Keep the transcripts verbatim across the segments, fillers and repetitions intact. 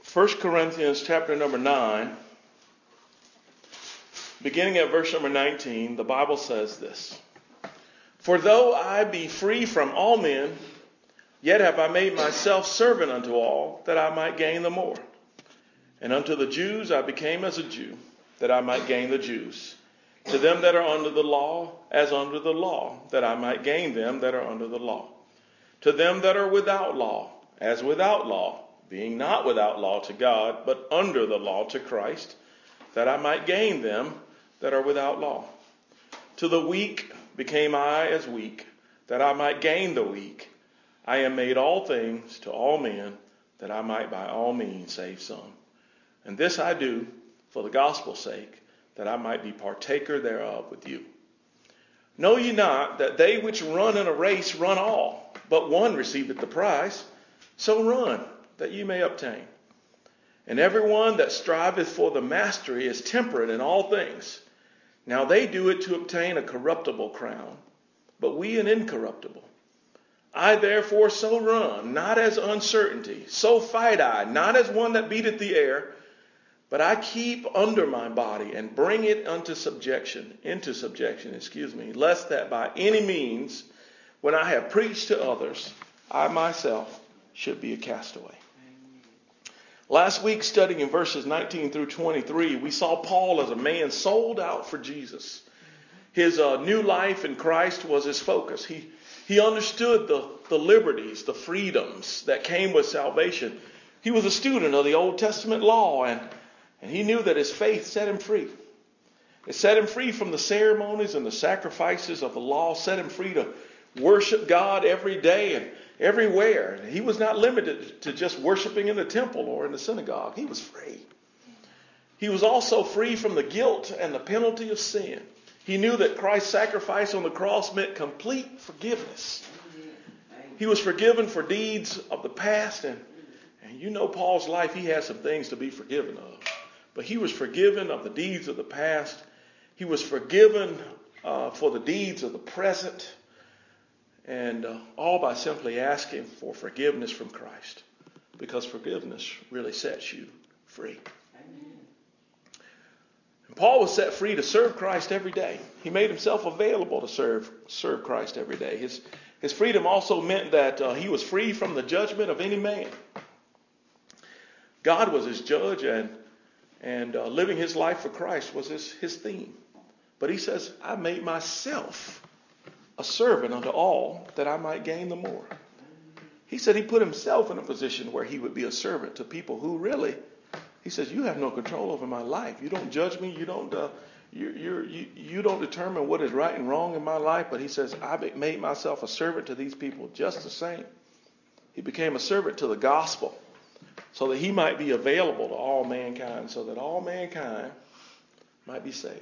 First Corinthians chapter number nine, beginning at verse number nineteen, the Bible says this. For though I be free from all men, yet have I made myself servant unto all, that I might gain the more. And unto the Jews I became as a Jew, that I might gain the Jews. To them that are under the law, as under the law, that I might gain them that are under the law. To them that are without law, as without law, being not without law to God, but under the law to Christ, that I might gain them that are without law. To the weak became I as weak, that I might gain the weak. I am made all things to all men, that I might by all means save some. And this I do for the gospel's sake, that I might be partaker thereof with you. Know ye not that they which run in a race run all, but one receiveth the prize? So run, that ye may obtain. And everyone that striveth for the mastery is temperate in all things. Now they do it to obtain a corruptible crown, but we an incorruptible. I therefore so run, not as uncertainty, so fight I, not as one that beateth the air, but I keep under my body and bring it unto subjection, into subjection, excuse me, lest that by any means, when I have preached to others, I myself should be a castaway. Last week, studying in verses nineteen through twenty-three, we saw Paul as a man sold out for Jesus. His uh, new life in Christ was his focus. He he understood the, the liberties, the freedoms that came with salvation. He was a student of the Old Testament law, and, and he knew that his faith set him free. It set him free from the ceremonies and the sacrifices of the law, set him free to worship God every day and everywhere. He was not limited to just worshiping in the temple or in the synagogue. He was free. He was also free from the guilt and the penalty of sin. He knew that Christ's sacrifice on the cross meant complete forgiveness. He was forgiven for deeds of the past, and, and you know Paul's life, he had some things to be forgiven of. But he was forgiven of the deeds of the past. He was forgiven uh, for the deeds of the present. And uh, all by simply asking for forgiveness from Christ. Because forgiveness really sets you free. And Paul was set free to serve Christ every day. He made himself available to serve serve Christ every day. His, his freedom also meant that uh, he was free from the judgment of any man. God was his judge, and, and uh, living his life for Christ was his, his theme. But he says, I made myself a servant unto all, that I might gain the more. He said he put himself in a position where he would be a servant to people who really, he says, you have no control over my life. You don't judge me. You don't uh, you, you're, you, you don't determine what is right and wrong in my life. But he says, I made myself a servant to these people just the same. He became a servant to the gospel so that he might be available to all mankind, so that all mankind might be saved.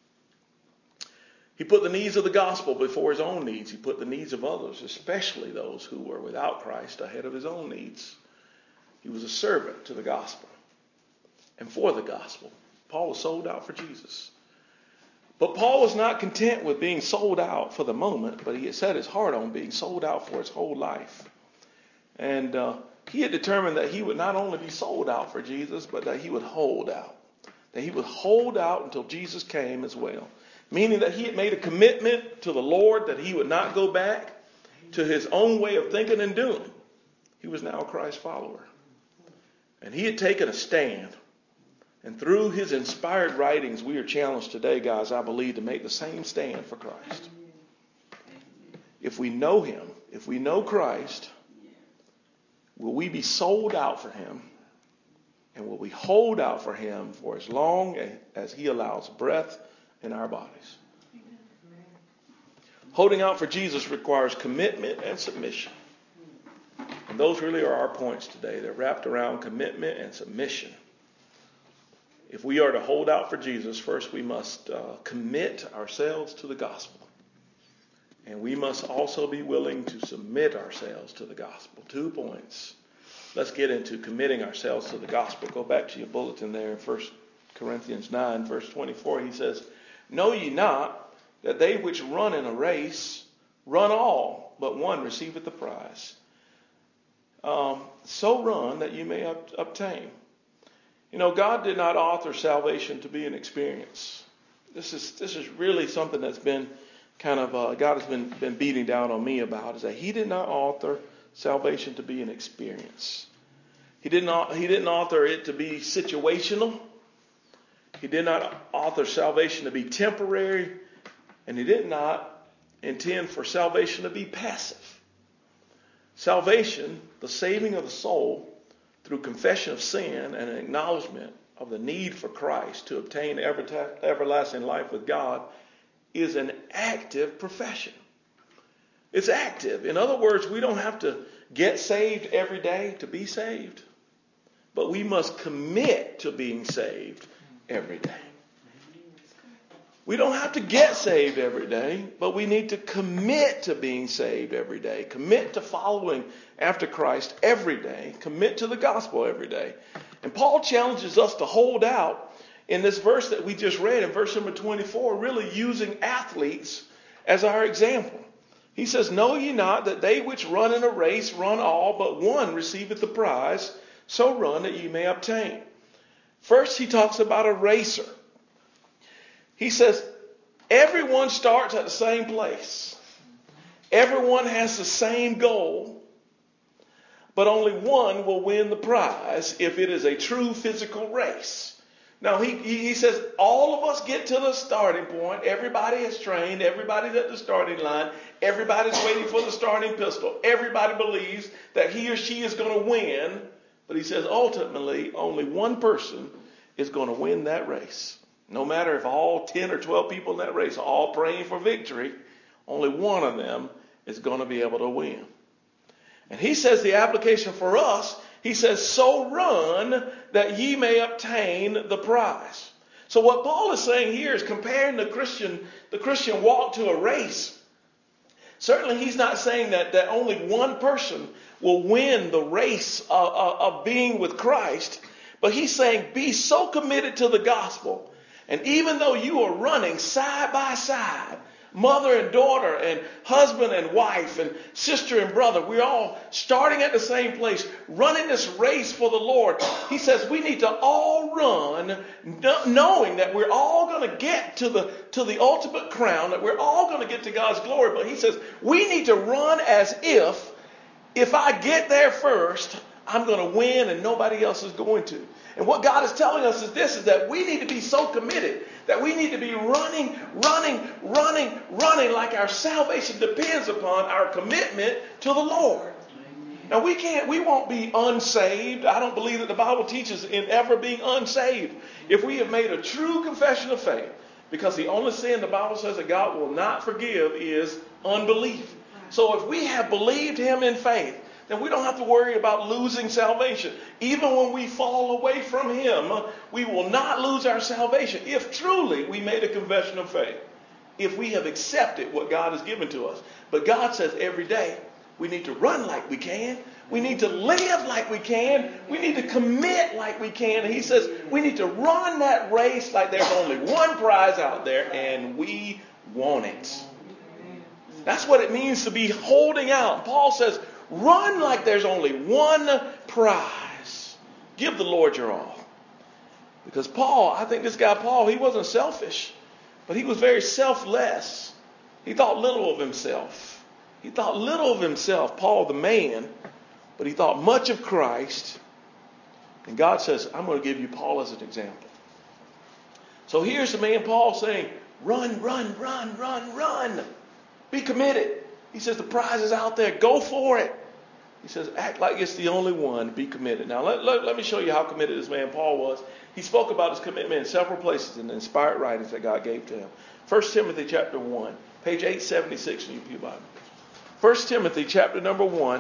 He put the needs of the gospel before his own needs. He put the needs of others, especially those who were without Christ, ahead of his own needs. He was a servant to the gospel and for the gospel. Paul was sold out for Jesus. But Paul was not content with being sold out for the moment, but he had set his heart on being sold out for his whole life. And uh, he had determined that he would not only be sold out for Jesus, but that he would hold out. That he would hold out until Jesus came as well. Meaning that he had made a commitment to the Lord that he would not go back to his own way of thinking and doing. He was now a Christ follower. And he had taken a stand. And through his inspired writings, we are challenged today, guys, I believe, to make the same stand for Christ. If we know him, if we know Christ, will we be sold out for him? And will we hold out for him for as long as he allows breath in our bodies? Holding out for Jesus requires commitment and submission. And those really are our points today. They're wrapped around commitment and submission. If we are to hold out for Jesus, first we must uh, commit ourselves to the gospel. And we must also be willing to submit ourselves to the gospel. Two points. Let's get into committing ourselves to the gospel. Go back to your bulletin there in First Corinthians nine, verse twenty-four. He says, know ye not that they which run in a race run all, but one receiveth the prize? Um, so run that you may ob- obtain. You know, God did not author salvation to be an experience. This is this is really something that's been kind of, uh, God has been, been beating down on me about, is that he did not author salvation to be an experience. He did not, he didn't author it to be situational. He did not author salvation to be temporary. And he did not intend for salvation to be passive. Salvation, the saving of the soul, through confession of sin and an acknowledgement of the need for Christ to obtain ever, everlasting life with God, is an active profession. It's active. In other words, we don't have to get saved every day to be saved, but we must commit to being saved every day. We don't have to get saved every day, but we need to commit to being saved every day. Commit to following after Christ every day. Commit to the gospel every day. And Paul challenges us to hold out in this verse that we just read, in verse number twenty-four, really using athletes as our example. He says, "Know ye not that they which run in a race run all, but one receiveth the prize? So run that ye may obtain." First, he talks about a racer. He says, everyone starts at the same place. Everyone has the same goal, but only one will win the prize if it is a true physical race. Now, he, he says all of us get to the starting point. Everybody is trained. Everybody's at the starting line. Everybody's waiting for the starting pistol. Everybody believes that he or she is going to win. But he says ultimately only one person is going to win that race. No matter if all ten or twelve people in that race are all praying for victory, only one of them is going to be able to win. And he says the application for us, he says, so run that ye may obtain the prize. So what Paul is saying here is comparing the Christian, the Christian walk to a race. Certainly he's not saying that, that only one person will win the race of, of, of being with Christ. But he's saying be so committed to the gospel. And even though you are running side by side, mother and daughter and husband and wife and sister and brother, we're all starting at the same place, running this race for the Lord. He says we need to all run knowing that we're all going to get to the, to the ultimate crown, that we're all going to get to God's glory. But he says we need to run as if, if I get there first, I'm going to win and nobody else is going to. And what God is telling us is this, is that we need to be so committed that we need to be running, running, running, running like our salvation depends upon our commitment to the Lord. Now we can't, we won't be unsaved. I don't believe that the Bible teaches in ever being unsaved if we have made a true confession of faith. Because the only sin the Bible says that God will not forgive is unbelief. So if we have believed him in faith, then we don't have to worry about losing salvation. Even when we fall away from him, we will not lose our salvation if truly we made a confession of faith. If we have accepted what God has given to us. But God says every day we need to run like we can. We need to live like we can. We need to commit like we can. And he says we need to run that race like there's only one prize out there and we want it. That's what it means to be holding out. Paul says, run like there's only one prize. Give the Lord your all. Because Paul, I think this guy Paul, he wasn't selfish, but he was very selfless. He thought little of himself. He thought little of himself, Paul the man, but he thought much of Christ. And God says, I'm going to give you Paul as an example. So here's the man Paul saying, run, run, run, run, run. Be committed. He says the prize is out there. Go for it. He says act like it's the only one. Be committed. Now let, let, let me show you how committed this man Paul was. He spoke about his commitment in several places in the inspired writings that God gave to him. First Timothy chapter one, page eight seventy-six in your Pew Bible. First Timothy chapter number one.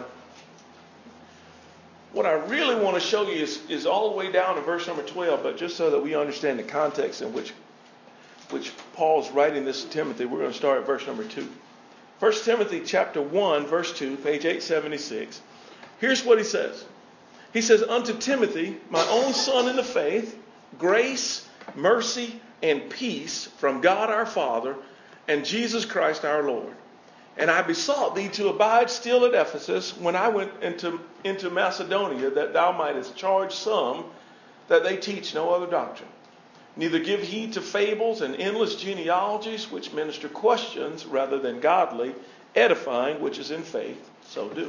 What I really want to show you is, is all the way down to verse number twelve, but just so that we understand the context in which, which Paul's writing this to Timothy, we're going to start at verse number two. First Timothy chapter one, verse two, page eight seventy-six. Here's what he says. He says, unto Timothy, my own son in the faith, grace, mercy, and peace from God our Father and Jesus Christ our Lord. And I besought thee to abide still at Ephesus when I went into, into Macedonia, that thou mightest charge some that they teach no other doctrine. Neither give heed to fables and endless genealogies, which minister questions rather than godly, edifying, which is in faith, so do.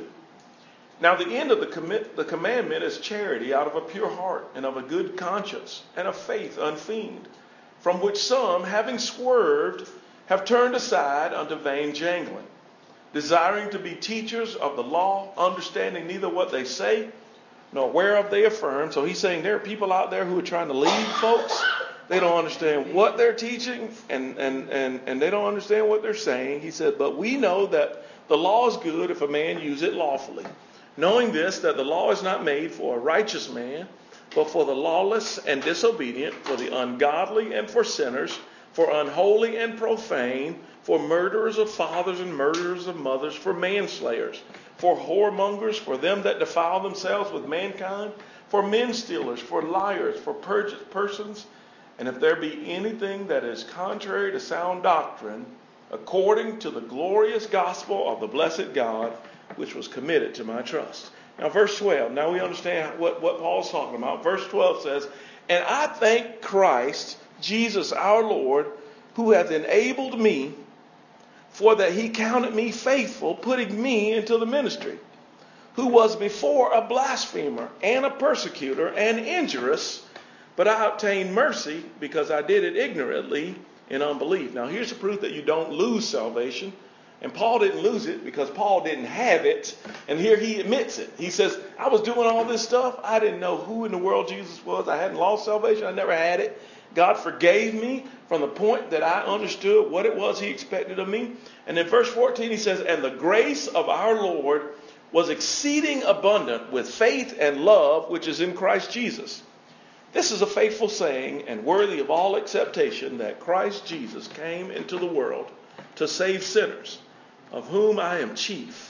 Now the end of the, commit, the commandment is charity out of a pure heart and of a good conscience and of faith unfeigned, from which some, having swerved, have turned aside unto vain jangling, desiring to be teachers of the law, understanding neither what they say nor whereof they affirm. So he's saying there are people out there who are trying to lead folks. They don't understand what they're teaching, and, and, and, and they don't understand what they're saying. He said, but we know that the law is good if a man use it lawfully, knowing this, that the law is not made for a righteous man, but for the lawless and disobedient, for the ungodly and for sinners, for unholy and profane, for murderers of fathers and murderers of mothers, for manslayers, for whoremongers, for them that defile themselves with mankind, for men stealers, for liars, for perjured persons. And if there be anything that is contrary to sound doctrine, according to the glorious gospel of the blessed God, which was committed to my trust. Now verse twelve, now we understand what, what Paul's talking about. Verse twelve says, and I thank Christ Jesus our Lord, who hath enabled me, for that he counted me faithful, putting me into the ministry, who was before a blasphemer and a persecutor and injurious, but I obtained mercy because I did it ignorantly in unbelief. Now here's the proof that you don't lose salvation. And Paul didn't lose it because Paul didn't have it. And here he admits it. He says, I was doing all this stuff. I didn't know who in the world Jesus was. I hadn't lost salvation. I never had it. God forgave me from the point that I understood what it was he expected of me. And in verse fourteen he says, and the grace of our Lord was exceeding abundant with faith and love, which is in Christ Jesus. This is a faithful saying and worthy of all acceptation, that Christ Jesus came into the world to save sinners, of whom I am chief.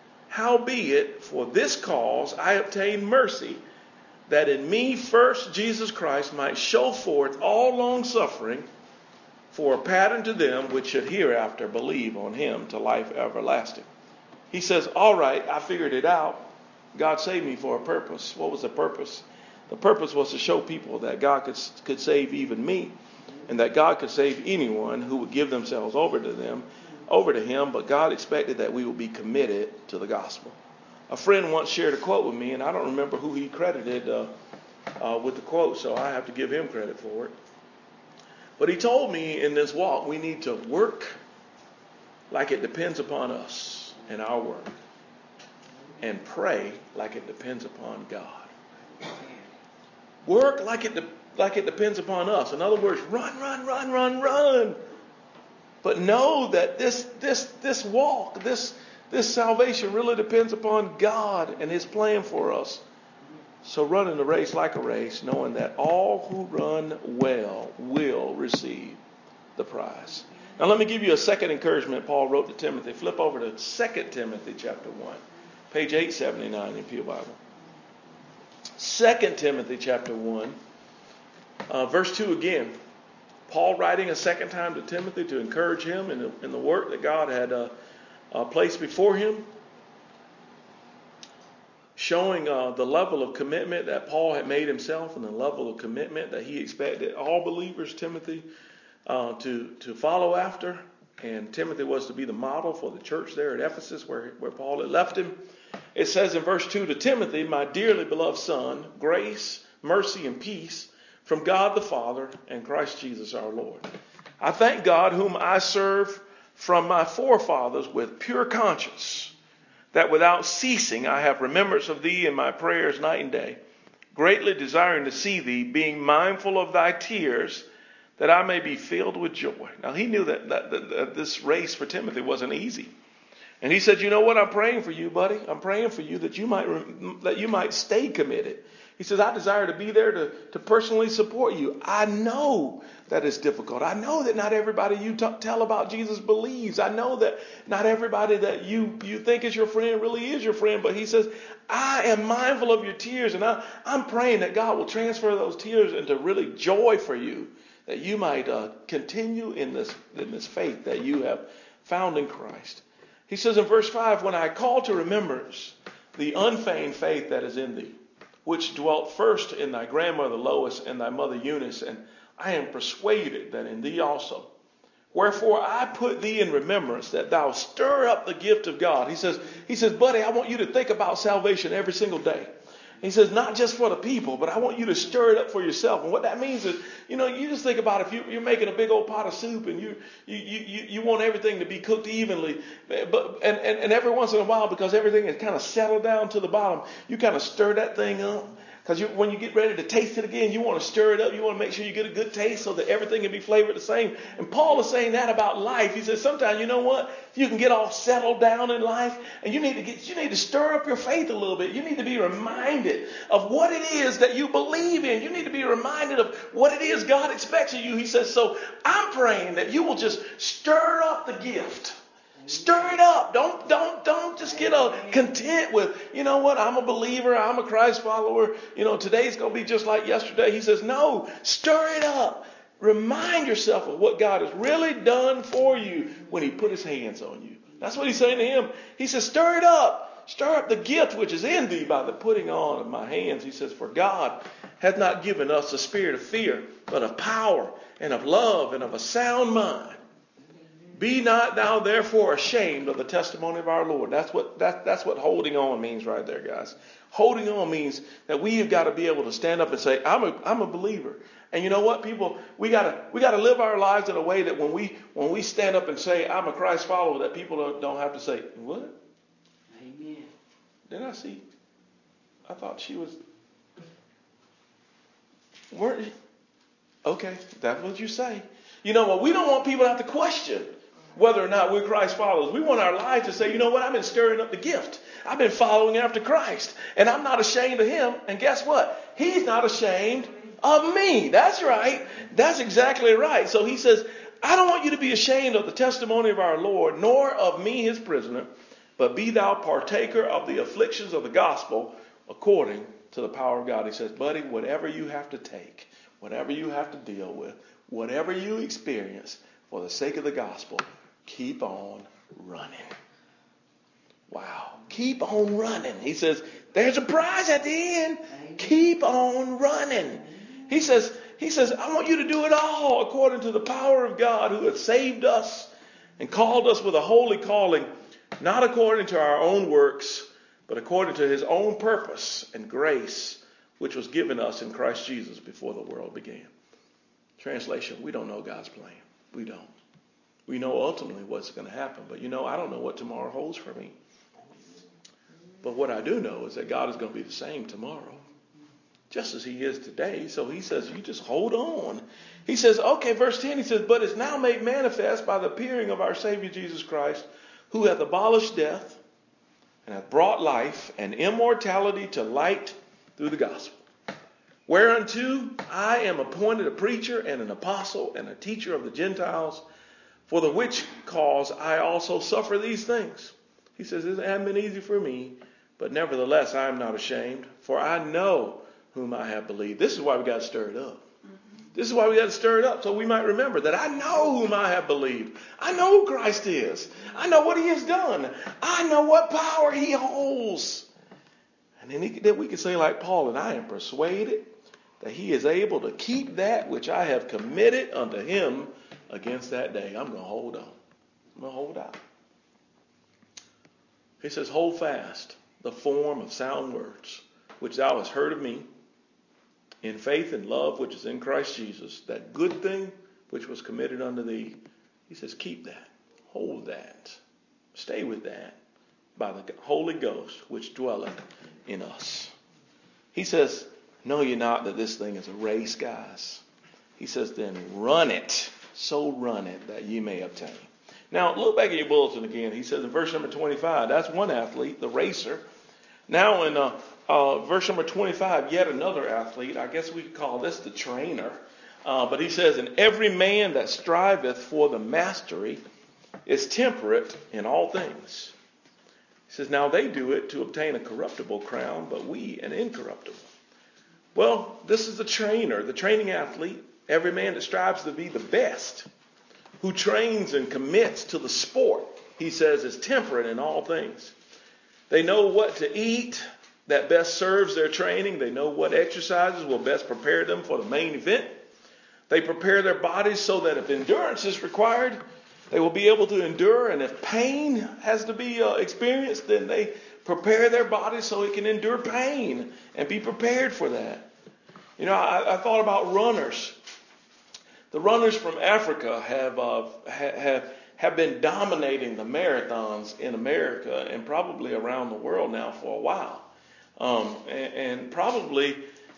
Howbeit, for this cause I obtained mercy, that in me first Jesus Christ might show forth all long suffering, for a pattern to them which should hereafter believe on him to life everlasting. He says, all right, I figured it out. God saved me for a purpose. What was the purpose? The purpose was to show people that God could, could save even me, and that God could save anyone who would give themselves over to them, over to him. But God expected that we would be committed to the gospel. A friend once shared a quote with me, and I don't remember who he credited uh, uh, with the quote, so I have to give him credit for it. But he told me, in this walk, we need to work like it depends upon us and our work, and pray like it depends upon God. Work like it de- like it depends upon us. In other words, run, run, run, run, run. But know that this this this walk, this this salvation really depends upon God and his plan for us. So run in the race like a race, knowing that all who run well will receive the prize. Now let me give you a second encouragement Paul wrote to Timothy. Flip over to Second Timothy chapter one, page eight seventy-nine in Pew Bible. Second Timothy chapter one, uh, verse two again. Paul writing a second time to Timothy to encourage him in the, in the work that God had uh, uh, placed before him. Showing uh, the level of commitment that Paul had made himself, and the level of commitment that he expected all believers, Timothy, uh, to, to follow after. And Timothy was to be the model for the church there at Ephesus, where, where Paul had left him. It says in verse two, to Timothy, my dearly beloved son, grace, mercy, and peace from God the Father and Christ Jesus our Lord. I thank God, whom I serve from my forefathers with pure conscience, that without ceasing I have remembrance of thee in my prayers night and day, greatly desiring to see thee, being mindful of thy tears, that I may be filled with joy. Now he knew that, that, that, that this race for Timothy wasn't easy. And he said, you know what, I'm praying for you, buddy. I'm praying for you that you might that you might stay committed. He says, I desire to be there to, to personally support you. I know that it's difficult. I know that not everybody you t- tell about Jesus believes. I know that not everybody that you, you think is your friend really is your friend. But he says, I am mindful of your tears. And I, I'm praying that God will transfer those tears into really joy for you, that you might uh, continue in this, in this faith that you have found in Christ. He says in verse five, when I call to remembrance the unfeigned faith that is in thee, which dwelt first in thy grandmother Lois and thy mother Eunice, and I am persuaded that in thee also. Wherefore I put thee in remembrance that thou stir up the gift of God. He says, he says, buddy, I want you to think about salvation every single day. He says, not just for the people, but I want you to stir it up for yourself. And what that means is, you know, you just think about if you, you're making a big old pot of soup and you you you, you want everything to be cooked evenly. But and, and, and every once in a while, because everything is kind of settled down to the bottom, you kind of stir that thing up. Because when you get ready to taste it again, you want to stir it up. You want to make sure you get a good taste so that everything can be flavored the same. And Paul is saying that about life. He says sometimes, you know what? You can get all settled down in life, and you need to get you need to stir up your faith a little bit. You need to be reminded of what it is that you believe in. You need to be reminded of what it is God expects of you. He says, so I'm praying that you will just stir up the gift. Stir it up. Don't, don't, don't just get a content with, you know what, I'm a believer, I'm a Christ follower. You know, today's going to be just like yesterday. He says, no, stir it up. Remind yourself of what God has really done for you when he put his hands on you. That's what he's saying to him. He says, stir it up. Stir up the gift which is in thee by the putting on of my hands. He says, for God hath not given us a spirit of fear, but of power and of love and of a sound mind. Be not thou therefore ashamed of the testimony of our Lord. That's what that, that's what holding on means right there, guys. Holding on means that we have got to be able to stand up and say, I'm a I'm a believer. And you know what, people, we gotta we gotta live our lives in a way that when we when we stand up and say, I'm a Christ follower, that people don't, don't have to say, what? Amen. Did I see? I thought she was. Weren't you? Okay, that's what you say. You know what? We don't want people to have to question whether or not we're Christ followers. We want our lives to say, you know what? I've been stirring up the gift. I've been following after Christ. And I'm not ashamed of him. And guess what? He's not ashamed of me. That's right. That's exactly right. So he says, I don't want you to be ashamed of the testimony of our Lord, nor of me, his prisoner, but be thou partaker of the afflictions of the gospel according to the power of God. He says, buddy, whatever you have to take, whatever you have to deal with, whatever you experience for the sake of the gospel, keep on running. Wow. Keep on running. He says, there's a prize at the end. Keep on running. He says, he says, I want you to do it all according to the power of God who has saved us and called us with a holy calling, not according to our own works, but according to his own purpose and grace, which was given us in Christ Jesus before the world began. Translation, we don't know God's plan. We don't. We know ultimately what's going to happen. But you know, I don't know what tomorrow holds for me. But what I do know is that God is going to be the same tomorrow, just as he is today. So he says, you just hold on. He says, okay, verse ten, he says, but it's now made manifest by the appearing of our Savior Jesus Christ, who hath abolished death and hath brought life and immortality to light through the gospel. Whereunto I am appointed a preacher and an apostle and a teacher of the Gentiles, for the which cause I also suffer these things. He says, it hasn't been easy for me, but nevertheless I am not ashamed, for I know whom I have believed. This is why we got to stir it up. This is why we got to stir it up, so we might remember that I know whom I have believed. I know who Christ is. I know what he has done. I know what power he holds. And then, he, then we can say like Paul, and I am persuaded that he is able to keep that which I have committed unto him against that day. I'm going to hold on. I'm going to hold out. He says, hold fast the form of sound words, which thou hast heard of me, in faith and love which is in Christ Jesus, that good thing which was committed unto thee. He says, keep that. Hold that. Stay with that by the Holy Ghost which dwelleth in us. He says, know ye not that this thing is a race, guys? He says, then run it. So run it that ye may obtain. Now, look back at your bulletin again. He says in verse number twenty-five, that's one athlete, the racer. Now in uh, uh, verse number twenty-five, yet another athlete. I guess we could call this the trainer. Uh, but he says, and every man that striveth for the mastery is temperate in all things. He says, now they do it to obtain a corruptible crown, but we an incorruptible. Well, this is the trainer, the training athlete. Every man that strives to be the best, who trains and commits to the sport, he says, is temperate in all things. They know what to eat. that best serves their training. They know what exercises will best prepare them for the main event. They prepare their bodies so that if endurance is required, they will be able to endure. And if pain has to be uh, experienced, then they prepare their bodies so it can endure pain and be prepared for that. You know, I, I thought about runners. The runners from Africa have uh, ha, have have been dominating the marathons in America and probably around the world now for a while, um, and, and probably,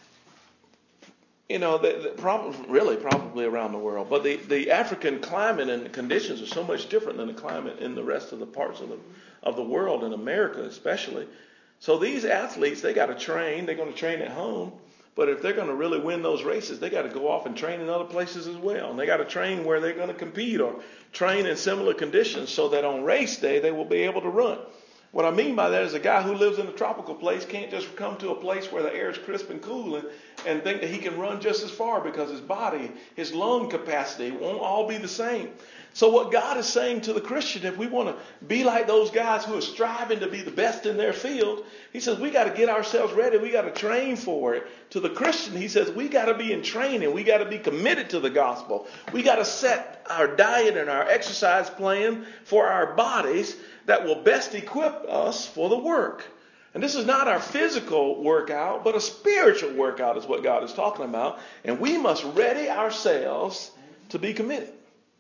you know, the, the probably really probably around the world. But the, the African climate and the conditions are so much different than the climate in the rest of the parts of the of the world, in America especially. So these athletes, they got to train. They're going to train at home. But if they're going to really win those races, they got to go off and train in other places as well. And they got to train where they're going to compete or train in similar conditions so that on race day they will be able to run. What I mean by that is a guy who lives in a tropical place can't just come to a place where the air is crisp and cool and, and think that he can run just as far, because his body, his lung capacity won't all be the same. So what God is saying to the Christian, if we want to be like those guys who are striving to be the best in their field, he says we got to get ourselves ready. We got to train for it. To the Christian, he says we got to be in training. We got to be committed to the gospel. We got to set our diet and our exercise plan for our bodies that will best equip us for the work. And this is not our physical workout, but a spiritual workout is what God is talking about. And we must ready ourselves to be committed.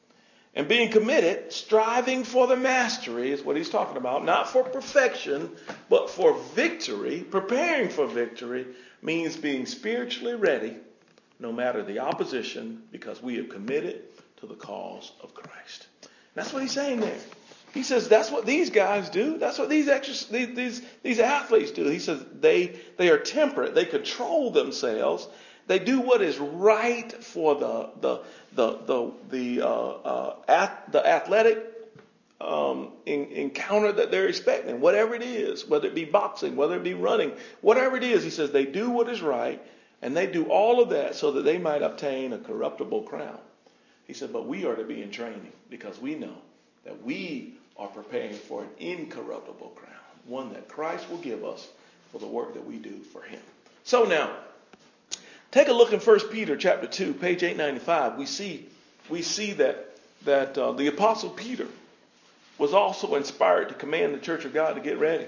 And being committed, striving for the mastery is what he's talking about. Not for perfection, but for victory. Preparing for victory means being spiritually ready no matter the opposition, because we have committed to the cause of Christ. That's what he's saying there. He says that's what these guys do. That's what these extra, these, these these athletes do. He says they they are temperate. They control themselves. They do what is right for the the the the the uh, uh, ath- the athletic um, in, encounter that they're expecting, whatever it is, whether it be boxing, whether it be running, whatever it is. He says they do what is right, and they do all of that so that they might obtain a corruptible crown. He said, but we are to be in training because we know that we are preparing for an incorruptible crown, one that Christ will give us for the work that we do for him. So now, take a look in First Peter chapter two, page eight ninety-five. We see we see that that uh, the Apostle Peter was also inspired to command the church of God to get ready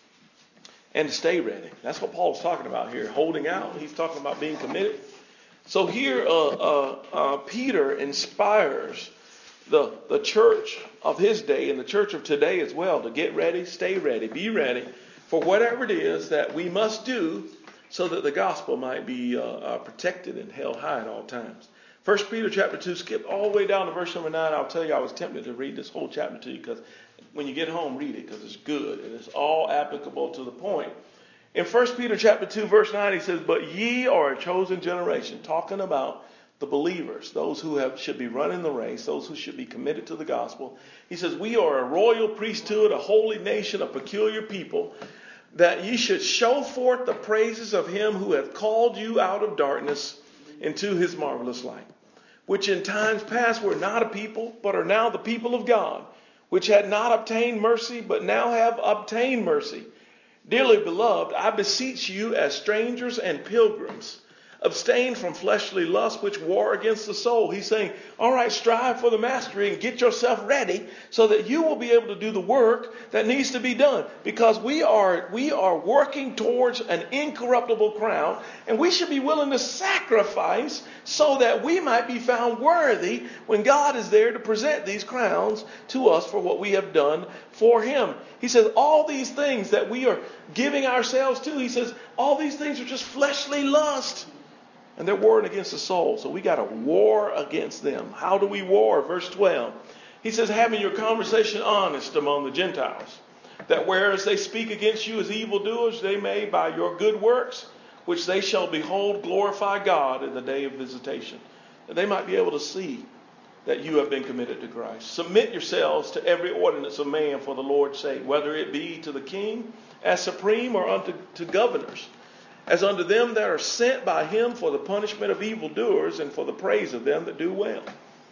and to stay ready. That's what Paul's talking about here, holding out. He's talking about being committed. So here uh, uh, uh, Peter inspires the, the church of his day and the church of today as well to get ready, stay ready, be ready for whatever it is that we must do so that the gospel might be uh, uh, protected and held high at all times. First Peter chapter two, skip all the way down to verse number nine. I'll tell you, I was tempted to read this whole chapter to you because when you get home, read it because it's good and it's all applicable to the point. In First Peter chapter two, verse nine, he says, but ye are a chosen generation, talking about the believers, those who have should be running the race, those who should be committed to the gospel. He says, we are a royal priesthood, a holy nation, a peculiar people, that ye should show forth the praises of him who hath called you out of darkness into his marvelous light, which in times past were not a people, but are now the people of God, which had not obtained mercy, but now have obtained mercy. Dearly beloved, I beseech you as strangers and pilgrims, abstain from fleshly lusts which war against the soul. He's saying, all right, strive for the mastery and get yourself ready so that you will be able to do the work that needs to be done. Because we are we are working towards an incorruptible crown, and we should be willing to sacrifice so that we might be found worthy when God is there to present these crowns to us for what we have done for him. He says all these things that we are giving ourselves to, he says all these things are just fleshly lust. And they're warring against the soul. So we got to war against them. How do we war? Verse twelve. He says, having your conversation honest among the Gentiles, that whereas they speak against you as evildoers, they may by your good works, which they shall behold, glorify God in the day of visitation. That they might be able to see that you have been committed to Christ. Submit yourselves to every ordinance of man for the Lord's sake, whether it be to the king as supreme or unto to governors, as unto them that are sent by him for the punishment of evildoers and for the praise of them that do well.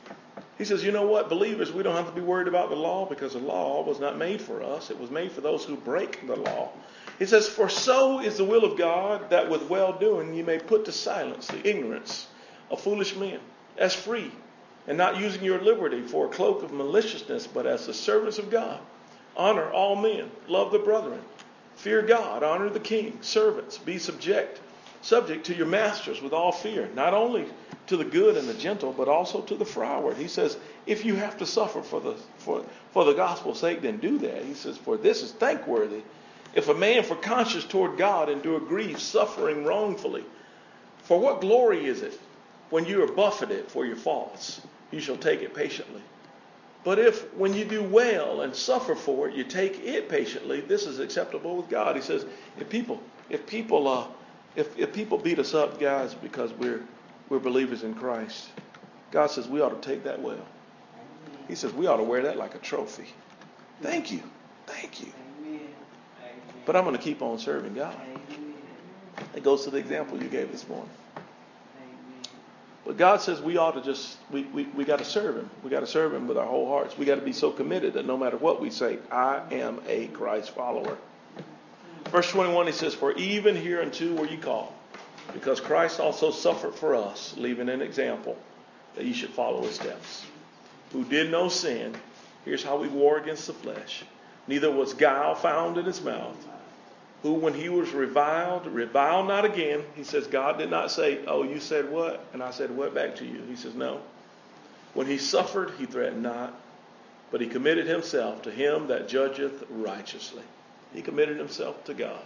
He says, you know what, believers, we don't have to be worried about the law because the law was not made for us. It was made for those who break the law. It says, for so is the will of God, that with well-doing you may put to silence the ignorance of foolish men, as free, and not using your liberty for a cloak of maliciousness, but as the servants of God. Honor all men, love the brethren, fear God, honor the king, servants, be subject, subject to your masters with all fear, not only to the good and the gentle, but also to the froward. He says, if you have to suffer for the for, for the gospel's sake, then do that. He says, for this is thankworthy. If a man for conscience toward God endure grief, suffering wrongfully, for what glory is it when you are buffeted for your faults? You shall take it patiently. But if when you do well and suffer for it, you take it patiently, this is acceptable with God. He says, if people, if people, uh, if if people beat us up, guys, because we're we're believers in Christ, God says we ought to take that well. He says we ought to wear that like a trophy. Thank you, thank you. But I'm going to keep on serving God. It goes to the example you gave this morning. But God says we ought to just, we, we, we got to serve him. We got to serve him with our whole hearts. We got to be so committed that no matter what we say, I am a Christ follower. Verse twenty-one, he says, for even hereunto were ye called, because Christ also suffered for us, leaving an example that ye should follow his steps. Who did no sin, here's how we war against the flesh. Neither was guile found in his mouth. Who, when he was reviled, reviled not again. He says, God did not say, oh, you said what? And I said what back to you? He says, no. When he suffered, he threatened not, but he committed himself to him that judgeth righteously. He committed himself to God.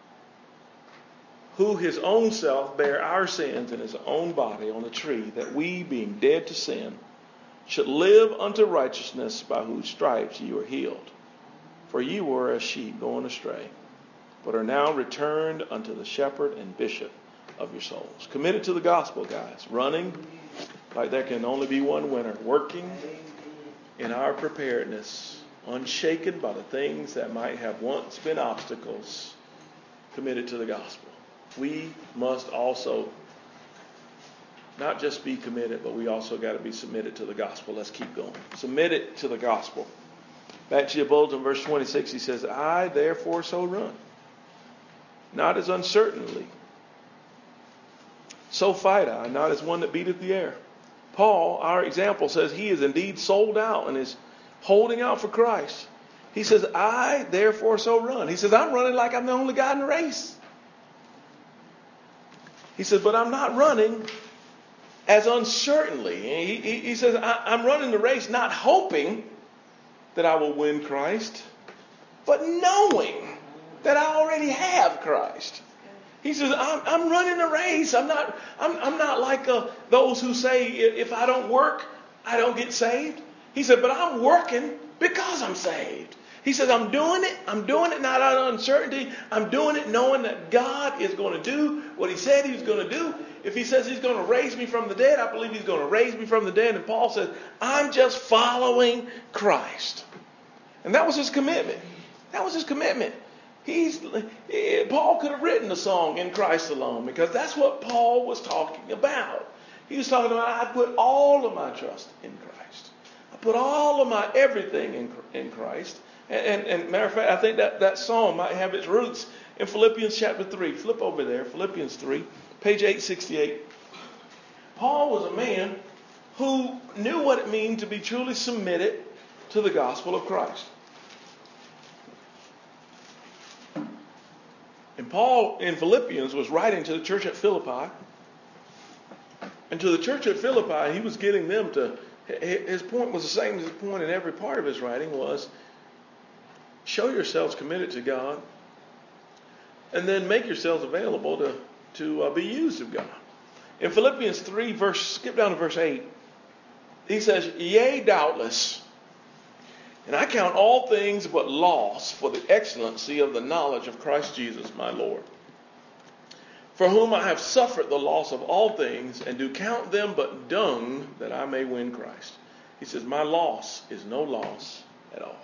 Who his own self bare our sins in his own body on the tree, that we, being dead to sin, should live unto righteousness, by whose stripes ye were healed. For ye were as sheep going astray, but are now returned unto the shepherd and bishop of your souls. Committed to the gospel, guys. Running like there can only be one winner. Working in our preparedness, unshaken by the things that might have once been obstacles. Committed to the gospel. We must also not just be committed, but we also got to be submitted to the gospel. Let's keep going. Submitted to the gospel. Back to your bulletin, verse twenty-six, he says, I therefore so run, not as uncertainly. So fight I, not as one that beateth the air. Paul, our example, says he is indeed sold out and is holding out for Christ. He says, I therefore so run. He says, I'm running like I'm the only guy in the race. He says, but I'm not running as uncertainly. He, he, he says, I, I'm running the race not hoping that I will win Christ, but knowing that I already have Christ. He says, I'm, I'm running a race. I'm not, I'm, I'm not like uh, those who say, if I don't work, I don't get saved. He said, but I'm working because I'm saved. He says, I'm doing it. I'm doing it not out of uncertainty. I'm doing it knowing that God is going to do what he said he was going to do. If he says he's going to raise me from the dead, I believe he's going to raise me from the dead. And Paul says, I'm just following Christ. And that was his commitment. That was his commitment. He's Paul could have written the song In Christ Alone, because that's what Paul was talking about. He was talking about, I put all of my trust in Christ. I put all of my everything in, in Christ. And, and, and matter of fact, I think that, that song might have its roots in Philippians chapter three. Flip over there, Philippians three, page eight sixty-eight. Paul was a man who knew what it meant to be truly submitted to the gospel of Christ. And Paul in Philippians was writing to the church at Philippi. And to the church at Philippi, he was getting them to, his point was the same as his point in every part of his writing was, show yourselves committed to God, and then make yourselves available to, to uh, be used of God. In Philippians three, verse, skip down to verse eight, he says, yea, doubtless, and I count all things but loss for the excellency of the knowledge of Christ Jesus my Lord, for whom I have suffered the loss of all things, and do count them but dung, that I may win Christ. He says, my loss is no loss at all.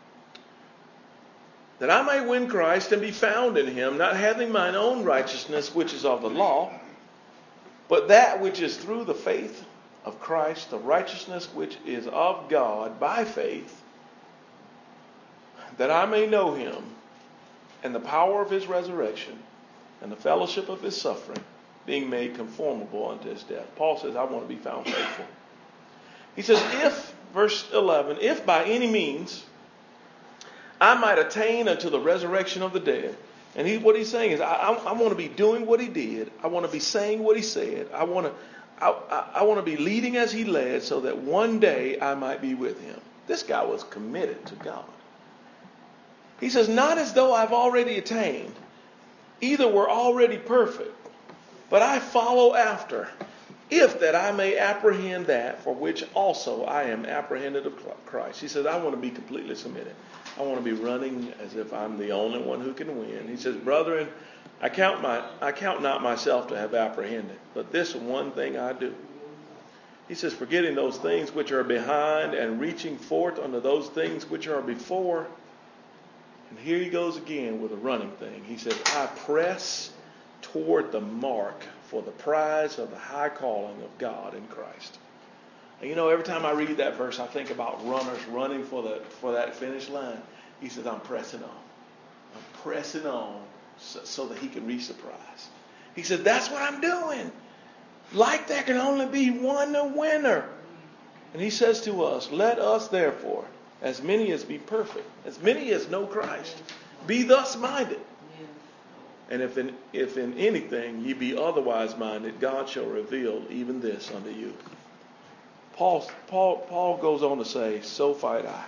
That I may win Christ and be found in him, not having mine own righteousness, which is of the law, but that which is through the faith of Christ, the righteousness which is of God by faith, that I may know him and the power of his resurrection, and the fellowship of his suffering, being made conformable unto his death. Paul says, I want to be found faithful. He says, if, verse eleven, if by any means I might attain unto the resurrection of the dead. And he, what he's saying is, I, I, I want to be doing what he did. I want to be saying what he said. I want to, I, I, I want to be leading as he led, so that one day I might be with him. This guy was committed to God. He says, not as though I've already attained, either were already perfect, but I follow after, if that I may apprehend that for which also I am apprehended of Christ. He says, I want to be completely submitted. I want to be running as if I'm the only one who can win. He says, brethren, I count my I count not myself to have apprehended, but this one thing I do. He says, forgetting those things which are behind and reaching forth unto those things which are before. And here he goes again with a running thing. He says, I press toward the mark for the prize of the high calling of God in Christ. And you know, every time I read that verse, I think about runners running for the for that finish line. He says, I'm pressing on. I'm pressing on so, so that he can reach the prize. He said, that's what I'm doing. Like there can only be one winner. And he says to us, let us therefore, as many as be perfect, as many as know Christ, be thus minded. And if in, if in anything ye be otherwise minded, God shall reveal even this unto you. Paul, Paul, Paul goes on to say, so fight I.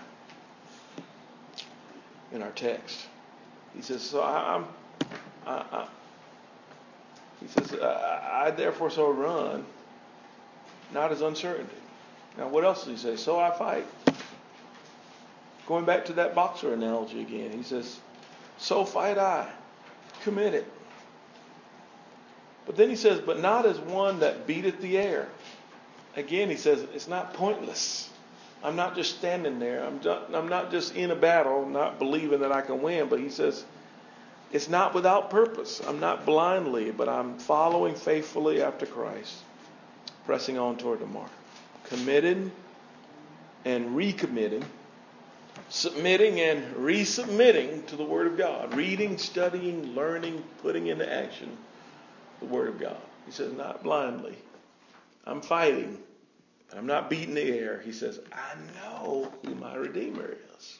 In our text. He says, so I, I'm, I, I, he says, I, I therefore so run, not as uncertainty. Now what else does he say? So I fight. Going back to that boxer analogy again, he says, so fight I, committed. But then he says, but not as one that beateth the air. Again, he says, it's not pointless. I'm not just standing there. I'm, just, I'm not just in a battle, not believing that I can win. But he says, it's not without purpose. I'm not blindly, but I'm following faithfully after Christ, pressing on toward the mark. Committed and recommitting. Submitting and resubmitting to the Word of God. Reading, studying, learning, putting into action the Word of God. He says, not blindly. I'm fighting, but I'm not beating the air. He says, I know who my Redeemer is.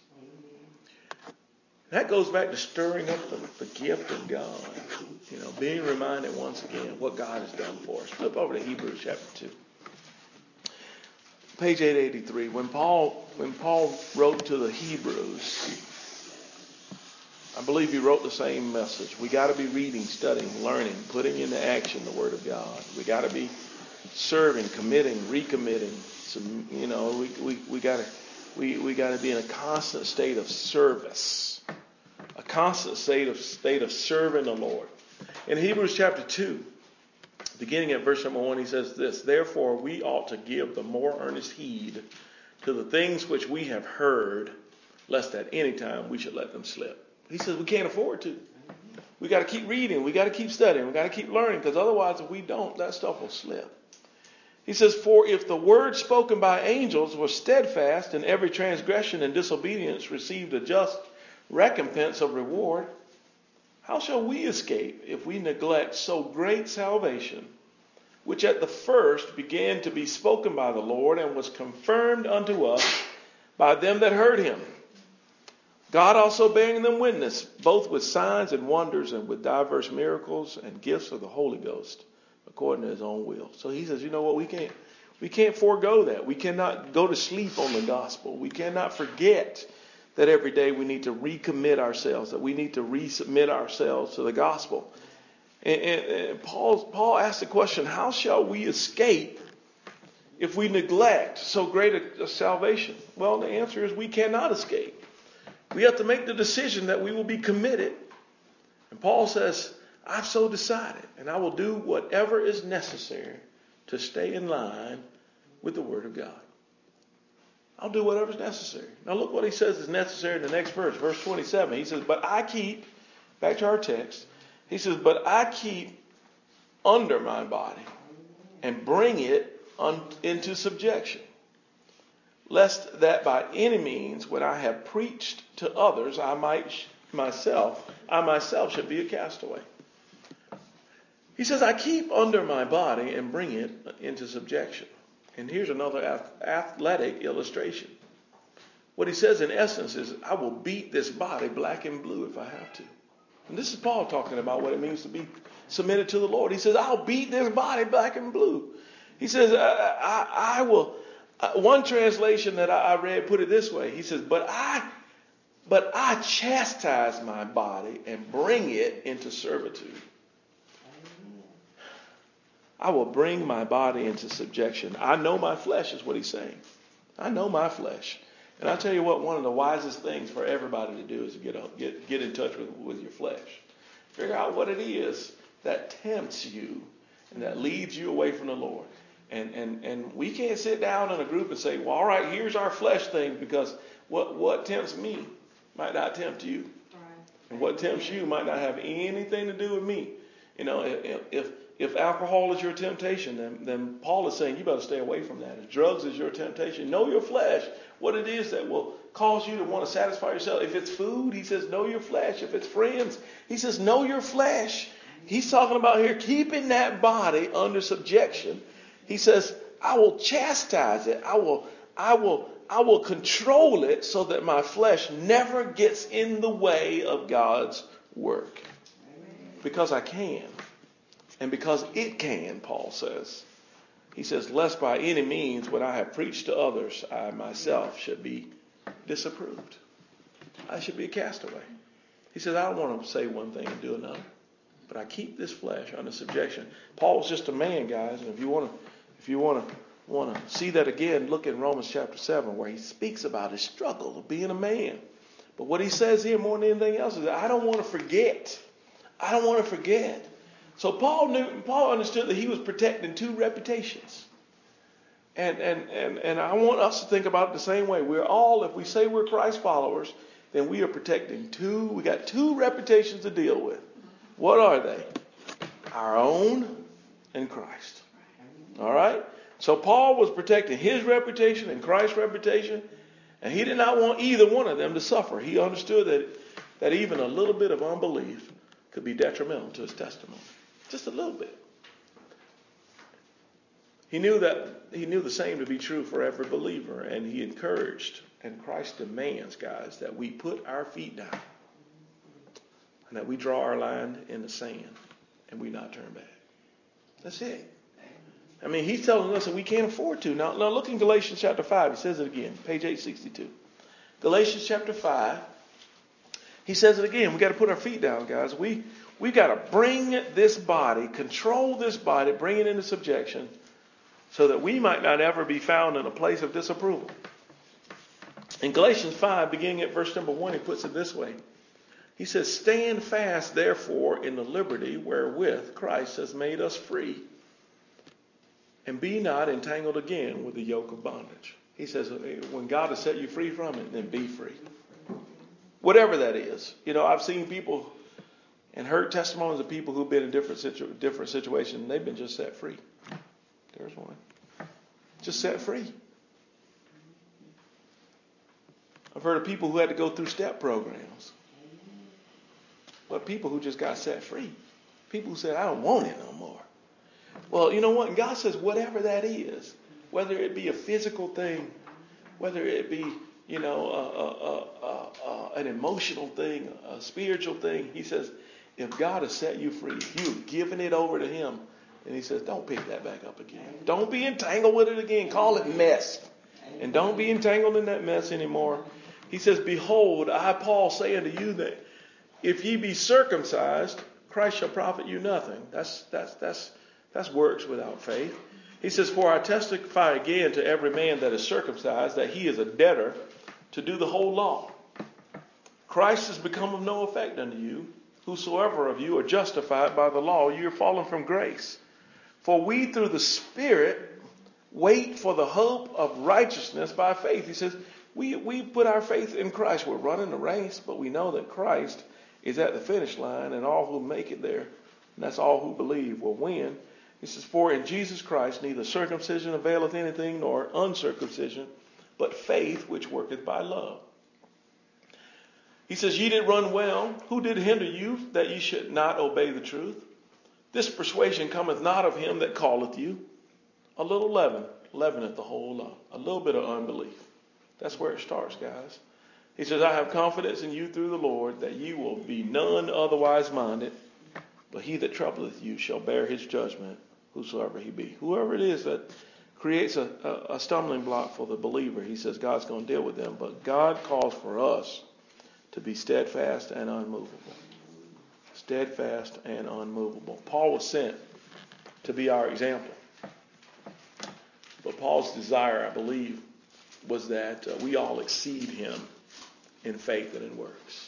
That goes back to stirring up the, the gift of God. You know, being reminded once again what God has done for us. Flip over to Hebrews chapter two. Page eight eighty-three. When Paul when Paul wrote to the Hebrews, I believe he wrote the same message. We got to be reading, studying, learning, putting into action the Word of God. We got to be serving, committing, recommitting. Some, you know, we we we got to we we got to be in a constant state of service, a constant state of state of serving the Lord. In Hebrews chapter two, beginning at verse number one, he says this: therefore we ought to give the more earnest heed to the things which we have heard, lest at any time we should let them slip. He says we can't afford to. We got to keep reading. We got to keep studying. We got to keep learning, because otherwise, if we don't, that stuff will slip. He says, for if the word spoken by angels was steadfast, and every transgression and disobedience received a just recompense of reward, how shall we escape if we neglect so great salvation, which at the first began to be spoken by the Lord, and was confirmed unto us by them that heard him? God also bearing them witness, both with signs and wonders, and with diverse miracles and gifts of the Holy Ghost, according to his own will. So he says, you know what, we can't we can't forego that. We cannot go to sleep on the gospel. We cannot forget that every day we need to recommit ourselves, that we need to resubmit ourselves to the gospel. And, and, and Paul, Paul asked the question, how shall we escape if we neglect so great a, a salvation? Well, the answer is we cannot escape. We have to make the decision that we will be committed. And Paul says, I've so decided, and I will do whatever is necessary to stay in line with the Word of God. I'll do whatever is necessary. Now look what he says is necessary in the next verse, verse twenty-seven. He says, but I keep, back to our text, he says, but I keep under my body and bring it un- into subjection, lest that by any means, when I have preached to others, I might sh- myself I myself should be a castaway. He says, I keep under my body and bring it into subjection. And here's another athletic illustration. What he says in essence is, I will beat this body black and blue if I have to. And this is Paul talking about what it means to be submitted to the Lord. He says, I'll beat this body black and blue. He says, I, I, I will. Uh, one translation that I, I read put it this way. He says, but I, but I chastise my body and bring it into servitude. I will bring my body into subjection. I know my flesh is what he's saying. I know my flesh. And I tell you what, one of the wisest things for everybody to do is to get up, get get in touch with, with your flesh. Figure out what it is that tempts you and that leads you away from the Lord. And and and we can't sit down in a group and say, well, all right, here's our flesh thing, because what what tempts me might not tempt you. And what tempts you might not have anything to do with me. You know, if if, if alcohol is your temptation, then, then Paul is saying you better stay away from that. If drugs is your temptation, know your flesh, what it is that will cause you to want to satisfy yourself. If it's food, he says, know your flesh. If it's friends, he says, know your flesh. He's talking about here keeping that body under subjection. He says, I will chastise it. I will, I will, I will control it so that my flesh never gets in the way of God's work. Because I can. And because it can, Paul says. He says, lest by any means when I have preached to others, I myself should be disapproved. I should be a castaway. He says, I don't want to say one thing and do another. But I keep this flesh under subjection. Paul was just a man, guys. And if you want to if you want to want to see that again, look in Romans chapter seven, where he speaks about his struggle of being a man. But what he says here more than anything else is, I don't want to forget. I don't want to forget. So Paul knew, Paul understood that he was protecting two reputations. And, and, and, and I want us to think about it the same way. We're all, if we say we're Christ followers, then we are protecting two, we got two reputations to deal with. What are they? Our own and Christ. All right? So Paul was protecting his reputation and Christ's reputation, and he did not want either one of them to suffer. He understood that, that even a little bit of unbelief could be detrimental to his testimony. Just a little bit. He knew that he knew the same to be true for every believer, and he encouraged, and Christ demands, guys, that we put our feet down and that we draw our line in the sand and we not turn back. That's it. I mean, he's telling us that we can't afford to. Now, now look in Galatians chapter five. He says it again, page eight sixty-two. Galatians chapter five. He says it again. We got to put our feet down, guys. We we got to bring this body, control this body, bring it into subjection, so that we might not ever be found in a place of disapproval. In Galatians five, beginning at verse number one, he puts it this way. He says, stand fast, therefore, in the liberty wherewith Christ has made us free, and be not entangled again with the yoke of bondage. He says, when God has set you free from it, then be free. Whatever that is. You know, I've seen people and heard testimonies of people who've been in different, situ- different situations, and they've been just set free. There's one. Just set free. I've heard of people who had to go through step programs. But people who just got set free. People who said, I don't want it no more. Well, you know what? And God says whatever that is, whether it be a physical thing, whether it be, you know, uh, uh, uh, uh, an emotional thing, a spiritual thing, he says, if God has set you free, if you've given it over to him, and he says, don't pick that back up again. Don't be entangled with it again. Call it mess. And don't be entangled in that mess anymore. He says, behold, I, Paul, say unto you that if ye be circumcised, Christ shall profit you nothing. That's that's that's that's works without faith. He says, for I testify again to every man that is circumcised that he is a debtor to do the whole law. Christ has become of no effect unto you. Whosoever of you are justified by the law, you are fallen from grace. For we through the Spirit wait for the hope of righteousness by faith. He says, we, we put our faith in Christ. We're running the race, but we know that Christ is at the finish line, and all who make it there, and that's all who believe, will win. He says, for in Jesus Christ neither circumcision availeth anything, nor uncircumcision, but faith which worketh by love. He He says, ye did run well. Who did hinder you that ye should not obey the truth? This persuasion cometh not of him that calleth you. A little leaven leaveneth the whole lump. A little bit of unbelief. That's where it starts, guys. He says, I have confidence in you through the Lord that ye will be none otherwise minded, but he that troubleth you shall bear his judgment, whosoever he be. Whoever it is that creates a, a, a stumbling block for the believer, he says God's going to deal with them. But God calls for us to be steadfast and unmovable. Steadfast and unmovable. Paul was sent to be our example. But Paul's desire, I believe, was that uh, we all exceed him in faith and in works.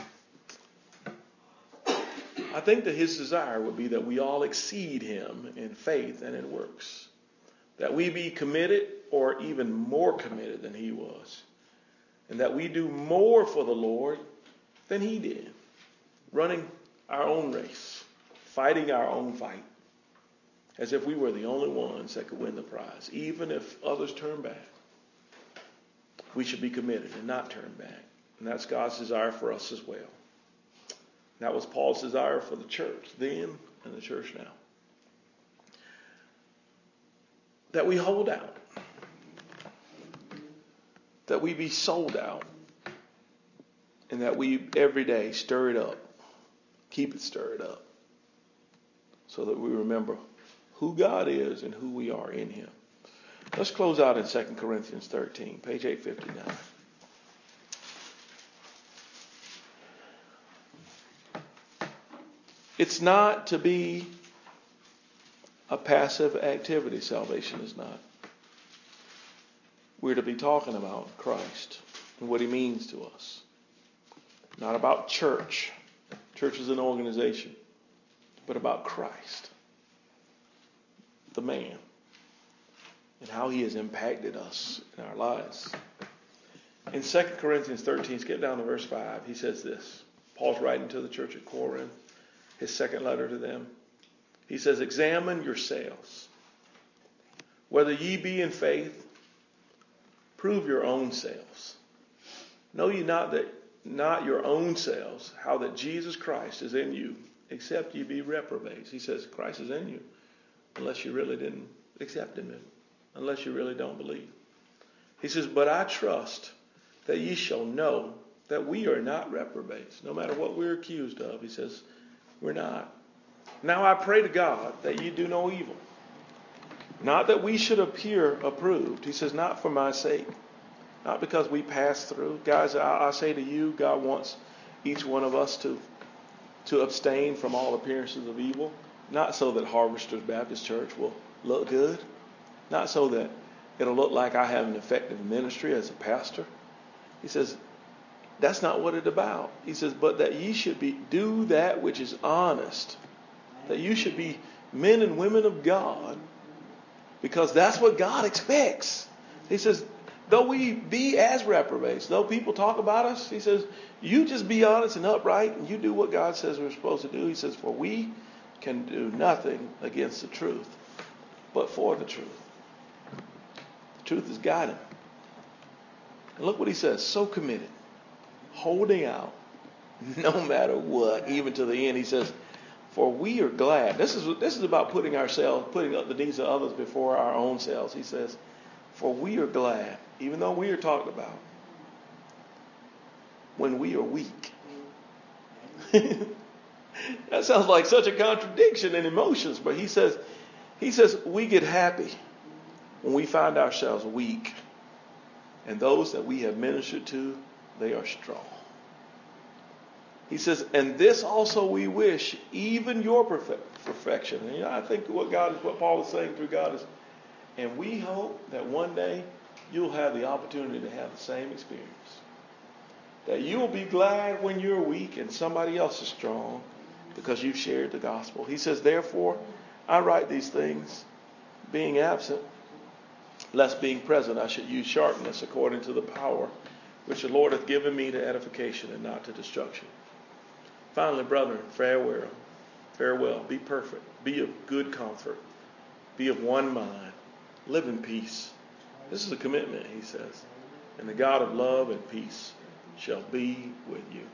I think that his desire would be that we all exceed him in faith and in works. That we be committed or even more committed than he was. And that we do more for the Lord than he did. Running our own race. Fighting our own fight. As if we were the only ones that could win the prize. Even if others turn back. We should be committed and not turn back. And that's God's desire for us as well. That was Paul's desire for the church then and the church now. That we hold out. That we be sold out. And that we every day stir it up. Keep it stirred up. So that we remember who God is and who we are in him. Let's close out in Second Corinthians thirteen, page eight fifty-nine. It's not to be a passive activity. Salvation is not. We're to be talking about Christ and what he means to us. Not about church. Church is an organization. But about Christ. The man. And how he has impacted us in our lives. In Second Corinthians thirteen, skip down to verse five, he says this. Paul's writing to the church at Corinth, his second letter to them. He says, examine yourselves, whether ye be in faith, prove your own selves. Know ye not that not your own selves, how that Jesus Christ is in you, except ye be reprobates. He says Christ is in you, unless you really didn't accept him. Unless you really don't believe. He says, but I trust that ye shall know that we are not reprobates. No matter what we're accused of, he says, we're not. Now I pray to God that ye do no evil. Not that we should appear approved. He says, not for my sake. Not because we pass through. Guys, I, I say to you, God wants each one of us to, to abstain from all appearances of evil. Not so that Harvesters Baptist Church will look good. Not so that it'll look like I have an effective ministry as a pastor. He says, that's not what it's about. He says, but that ye should be do that which is honest. That you should be men and women of God. Because that's what God expects. He says, though we be as reprobates, though people talk about us, he says, you just be honest and upright and you do what God says we're supposed to do. He says, for we can do nothing against the truth, but for the truth. Truth is guiding. And look what he says. So committed. Holding out. No matter what. Even to the end. He says, for we are glad. This is this is about putting ourselves, putting the needs of others before our own selves. He says, for we are glad. Even though we are talked about. When we are weak. That sounds like such a contradiction in emotions. But he says, he says we get happy. When we find ourselves weak, and those that we have ministered to, they are strong. He says, and this also we wish, even your perfect, perfection. And you know, I think what God is, what Paul is saying through God is, and we hope that one day you'll have the opportunity to have the same experience. That you will be glad when you're weak and somebody else is strong because you've shared the gospel. He says, therefore, I write these things, being absent, lest being present I should use sharpness according to the power which the Lord hath given me to edification and not to destruction. Finally, brethren, farewell. Farewell. Be perfect. Be of good comfort. Be of one mind. Live in peace. This is a commitment, he says. And the God of love and peace shall be with you.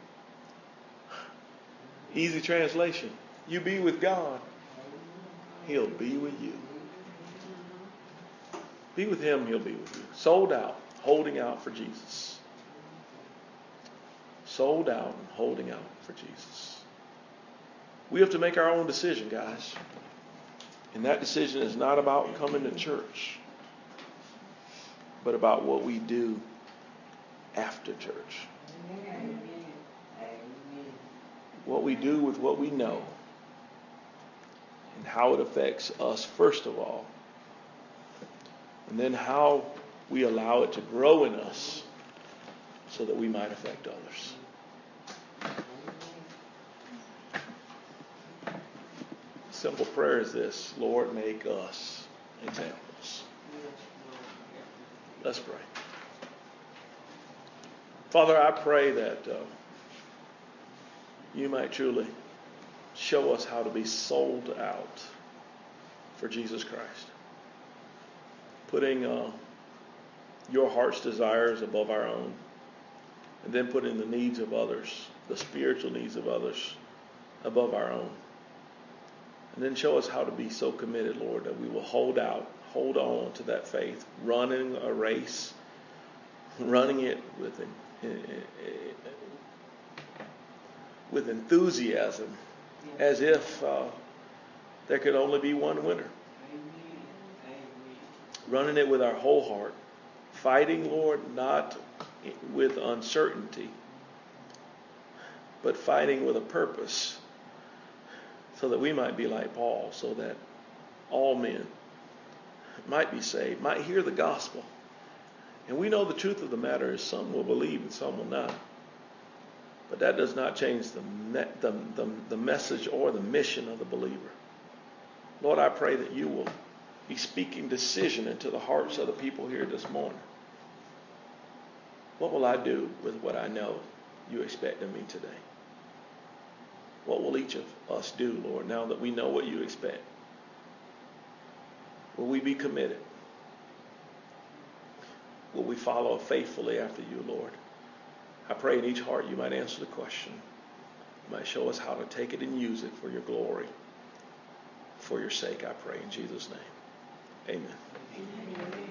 Easy translation. You be with God, He'll be with you. Be with Him, He'll be with you. Sold out, holding out for Jesus. Sold out and holding out for Jesus. We have to make our own decision, guys. And that decision is not about coming to church, but about what we do after church. Amen. What we do with what we know and how it affects us first of all, and then how we allow it to grow in us so that we might affect others. Simple prayer is this: Lord, make us examples. Let's pray. Father, I pray that uh, you might truly show us how to be sold out for Jesus Christ. Putting uh, your heart's desires above our own, and then putting the needs of others, the spiritual needs of others, above our own. And then show us how to be so committed, Lord, that we will hold out, hold on to that faith, running a race, running it with, with enthusiasm, as if uh, there could only be one winner. Running it with our whole heart, fighting, Lord, not with uncertainty, but fighting with a purpose, so that we might be like Paul, so that all men might be saved, might hear the gospel. And we know the truth of the matter is some will believe and some will not. But that does not change the, me- the, the, the message or the mission of the believer. Lord, I pray that you will be speaking decision into the hearts of the people here this morning. What will I do with what I know you expect of me today? What will each of us do, Lord, now that we know what you expect? Will we be committed? Will we follow faithfully after you, Lord? I pray in each heart you might answer the question. You might show us how to take it and use it for your glory. For your sake, I pray in Jesus' name. Amen. Amen.